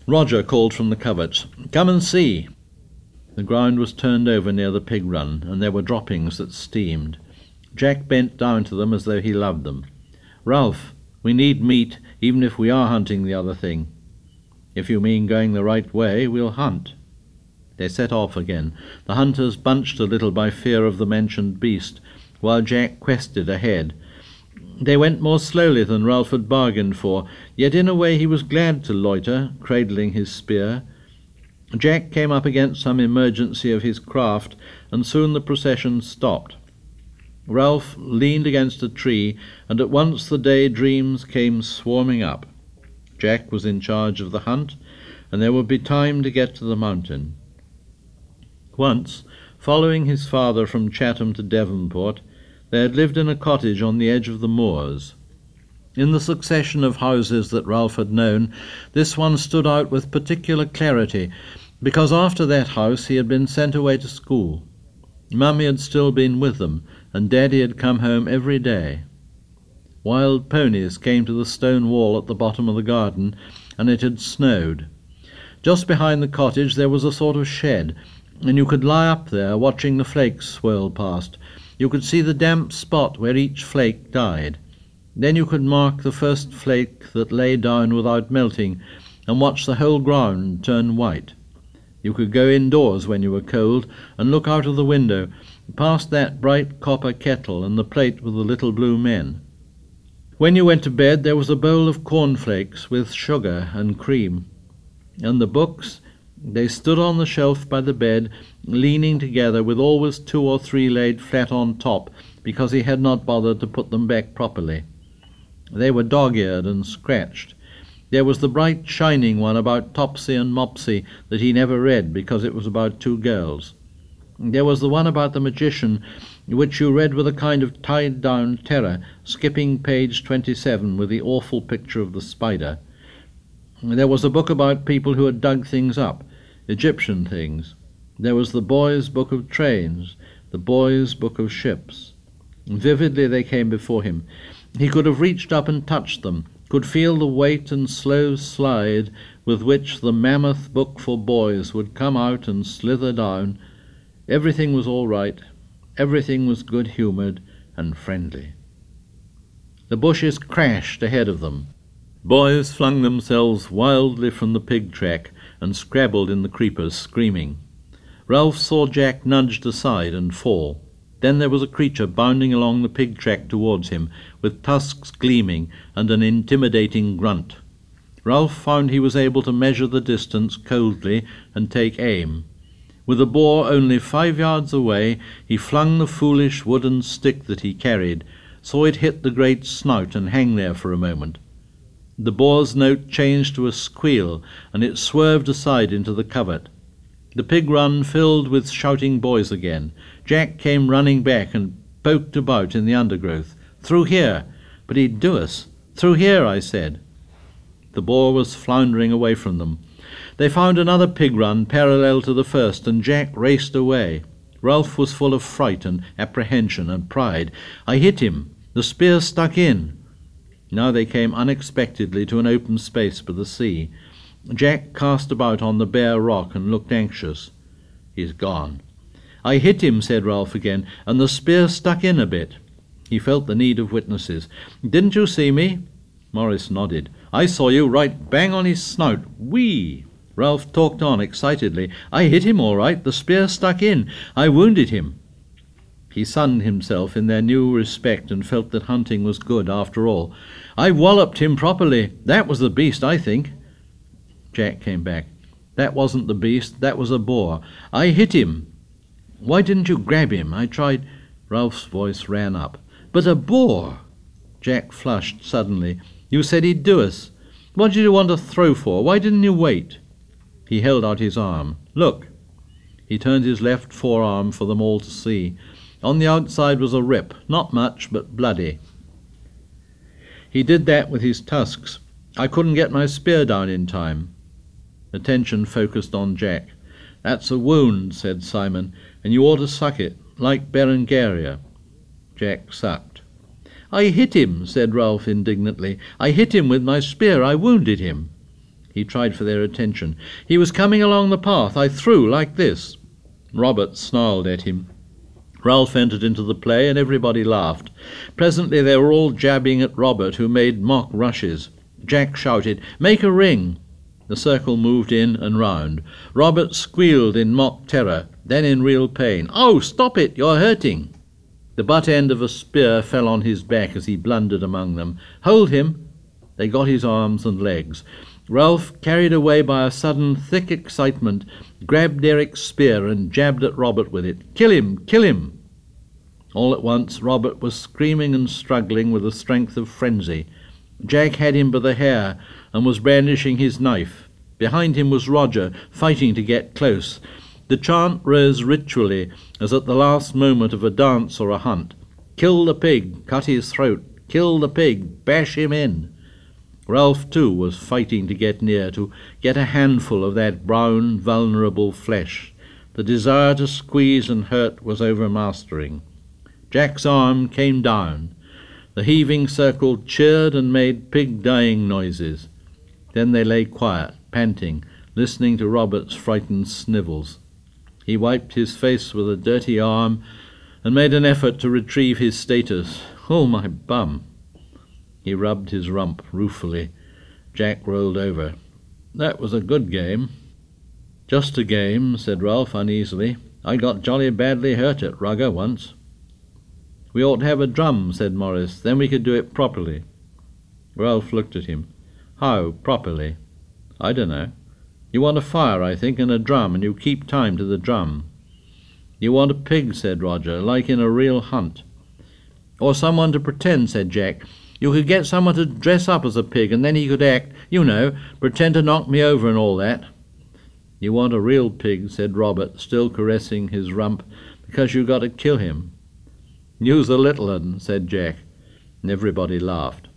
Roger called from the covert, "Come and see." The ground was turned over near the pig run, and there were droppings that steamed. Jack bent down to them as though he loved them. "Ralph, we need meat, even if we are hunting the other thing." "If you mean going the right way, we'll hunt." They set off again. The hunters bunched a little by fear of the mentioned beast, while Jack quested ahead. They went more slowly than Ralph had bargained for, yet in a way he was glad to loiter, cradling his spear. Jack came up against some emergency of his craft, and soon the procession stopped. Ralph leaned against a tree, and at once the daydreams came swarming up. Jack was in charge of the hunt, and there would be time to get to the mountain. Once, following his father from Chatham to Devonport, they had lived in a cottage on the edge of the moors. In the succession of houses that Ralph had known, this one stood out with particular clarity, because after that house he had been sent away to school. Mummy had still been with them, and Daddy had come home every day. Wild ponies came to the stone wall at the bottom of the garden, and it had snowed. Just behind the cottage there was a sort of shed, and you could lie up there watching the flakes swirl past. You could see the damp spot where each flake died. Then you could mark the first flake that lay down without melting, and watch the whole ground turn white. You could go indoors when you were cold, and look out of the window, past that bright copper kettle and the plate with the little blue men. When you went to bed there was a bowl of cornflakes with sugar and cream. And the books, they stood on the shelf by the bed, leaning together, with always 2 or 3 laid flat on top, because he had not bothered to put them back properly. They were dog-eared and scratched. There was the bright shining one about Topsy and Mopsy that he never read because it was about 2 girls. There was the one about the magician, which you read with a kind of tied-down terror, skipping page 27 with the awful picture of the spider. There was a book about people who had dug things up, Egyptian things. There was the boys' book of trains, the boys' book of ships. Vividly they came before him. He could have reached up and touched them, could feel the weight and slow slide with which the mammoth book for boys would come out and slither down. Everything was all right. Everything was good-humoured and friendly. The bushes crashed ahead of them. Boys flung themselves wildly from the pig track and scrabbled in the creepers, screaming. Ralph saw Jack nudged aside and fall. Then there was a creature bounding along the pig track towards him, with tusks gleaming and an intimidating grunt. Ralph found he was able to measure the distance coldly and take aim. With the boar only 5 yards away, he flung the foolish wooden stick that he carried, saw it hit the great snout and hang there for a moment. The boar's note changed to a squeal, and it swerved aside into the covert. The pig run filled with shouting boys again. Jack came running back and poked about in the undergrowth. "Through here!" "But he'd do us." "Through here," I said. The boar was floundering away from them. They found another pig run parallel to the first, and Jack raced away. Ralph was full of fright and apprehension and pride. "I hit him. The spear stuck in." Now they came unexpectedly to an open space by the sea. Jack cast about on the bare rock and looked anxious. "He's gone." "I hit him," said Ralph again, "and the spear stuck in a bit." He felt the need of witnesses. "Didn't you see me?" Morris nodded. "I saw you right bang on his snout. Whee!" Ralph talked on excitedly. "I hit him all right. The spear stuck in. I wounded him." He sunned himself in their new respect and felt that hunting was good after all. "I walloped him properly. That was the beast, I think." Jack came back. "That wasn't the beast. That was a boar. I hit him." "Why didn't you grab him? I tried—" Ralph's voice ran up. "But a boar!" Jack flushed suddenly. "You said he'd do us. What did you want to throw for? Why didn't you wait?" He held out his arm. "Look." He turned his left forearm for them all to see. On the outside was a rip, not much, but bloody. He did that with his tusks. I couldn't get my spear down in time. Attention focused on Jack. "That's a wound," said Simon, "and you ought to suck it, like Berengaria." Jack sucked. "I hit him," said Ralph indignantly. "I hit him with my spear. I wounded him." He tried for their attention. "He was coming along the path. I threw like this." Robert snarled at him. Ralph entered into the play, and everybody laughed. Presently they were all jabbing at Robert, who made mock rushes. Jack shouted, "Make a ring!" The circle moved in and round. Robert squealed in mock terror, then in real pain. "Oh, stop it! You're hurting!" The butt end of a spear fell on his back as he blundered among them. "Hold him!" They got his arms and legs. Ralph, carried away by a sudden thick excitement, grabbed Eric's spear and jabbed at Robert with it. "Kill him! Kill him!" All at once Robert was screaming and struggling with the strength of frenzy. Jack had him by the hair and was brandishing his knife. Behind him was Roger, fighting to get close. The chant rose ritually, as at the last moment of a dance or a hunt. "Kill the pig, cut his throat, kill the pig, bash him in." Ralph, too, was fighting to get near, to get a handful of that brown, vulnerable flesh. The desire to squeeze and hurt was overmastering. Jack's arm came down. The heaving circle cheered and made pig-dying noises. Then they lay quiet, panting, listening to Robert's frightened snivels. He wiped his face with a dirty arm and made an effort to retrieve his status. "Oh, my bum!" He rubbed his rump ruefully. Jack rolled over. "That was a good game." "Just a game," said Ralph uneasily. "I got jolly badly hurt at rugger once." "We ought to have a drum," said Morris. "Then we could do it properly." Ralph looked at him. "How, properly?" "I dunno. You want a fire, I think, and a drum, and you keep time to the drum." "You want a pig," said Roger, "like in a real hunt." "Or someone to pretend," said Jack. "You could get someone to dress up as a pig, and then he could act, you know, pretend to knock me over and all that." "You want a real pig," said Robert, still caressing his rump, "because you got to kill him." "Use a little un," said Jack, and everybody laughed.